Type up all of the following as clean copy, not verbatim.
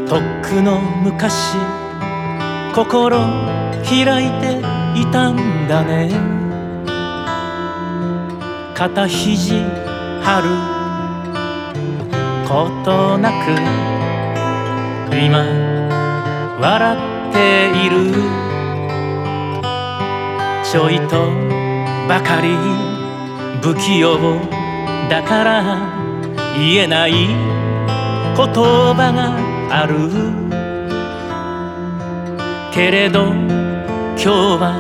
とっくの昔心開いていたんだね。肩肘張ることなく今笑っている。ちょいとばかり不器用だから言えない言葉があるけれど今日は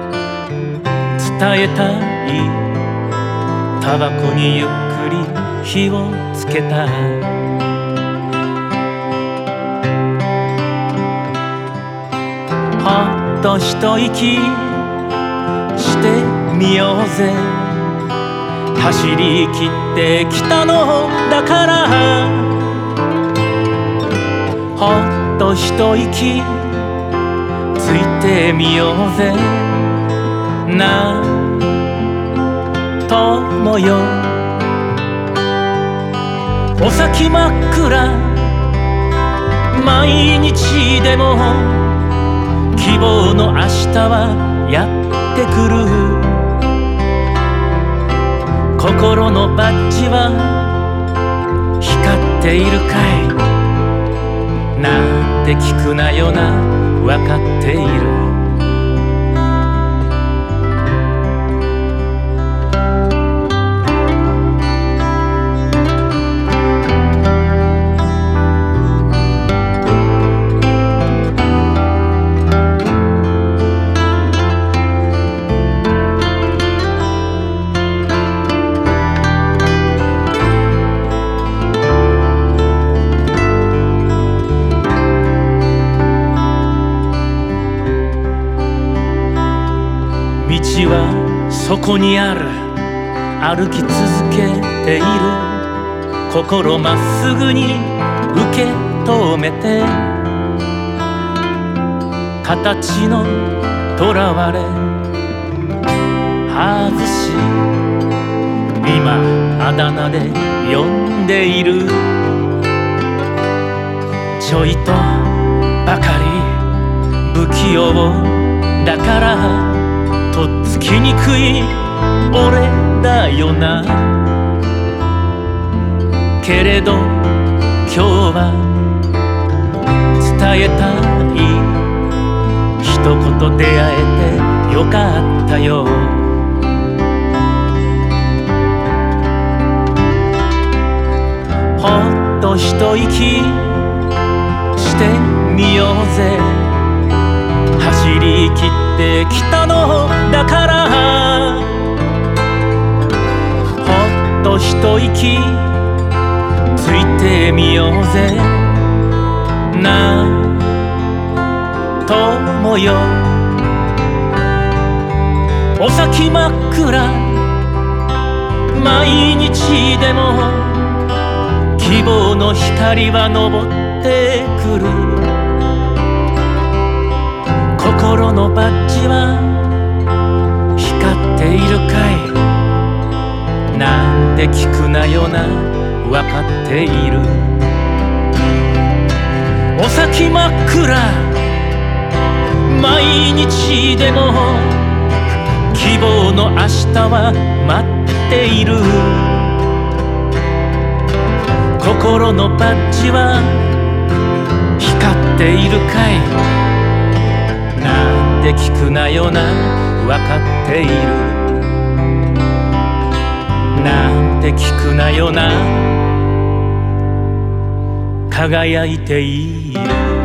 伝えたい。タバコにゆっくり火をつけた。ほっと一息してみようぜ。走り切ってきたのだからほっと一息ついてみようぜ。な友よ、お先真っ暗毎日でも希望の明日はやってくる。心のバッジは光っているかいなんて聞くなよな、わかっている。道はそこにある。歩き続けている。心まっすぐに受け止めて形のとらわれ外し今あだ名で呼んでいる。ちょいとばかり不器用だからとっつきにくい俺だよな。けれど今日は伝えたい。一言出会えてよかったよ。ほっと一息してみようぜ。走り切ってきたのだからほっと一息ついてみようぜ。な友よ、お先真っ暗毎日でも希望の光は昇ってくる。心のバッジは光っているかいなんて聞くなよな、わかっている。お先真っ暗毎日でも希望の明日は待っている。心のバッジは光っているかいなんて聞くなよな、わかっている。なんて聞くなよな、輝いている。